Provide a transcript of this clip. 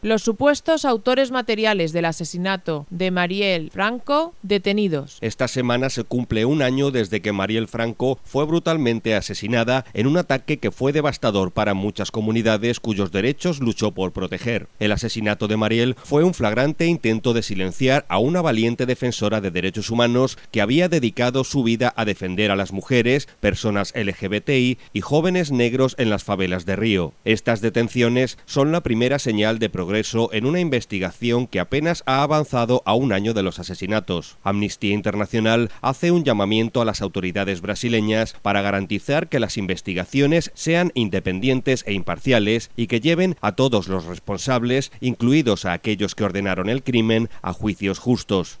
Los supuestos autores materiales del asesinato de Marielle Franco detenidos. Esta semana se cumple un año desde que Marielle Franco fue brutalmente asesinada en un ataque que fue devastador para muchas comunidades cuyos derechos luchó por proteger. El asesinato de Marielle fue un flagrante intento de silenciar a una valiente defensora de derechos humanos que había dedicado su vida a defender a las mujeres, personas LGBTI y jóvenes negros en las favelas de Río. Estas detenciones son la primera señal de progreso en una investigación que apenas ha avanzado a un año de los asesinatos. Amnistía Internacional hace un llamamiento a las autoridades brasileñas para garantizar que las investigaciones sean independientes e imparciales y que lleven a todos los responsables, incluidos a aquellos que ordenaron el crimen, a juicios justos.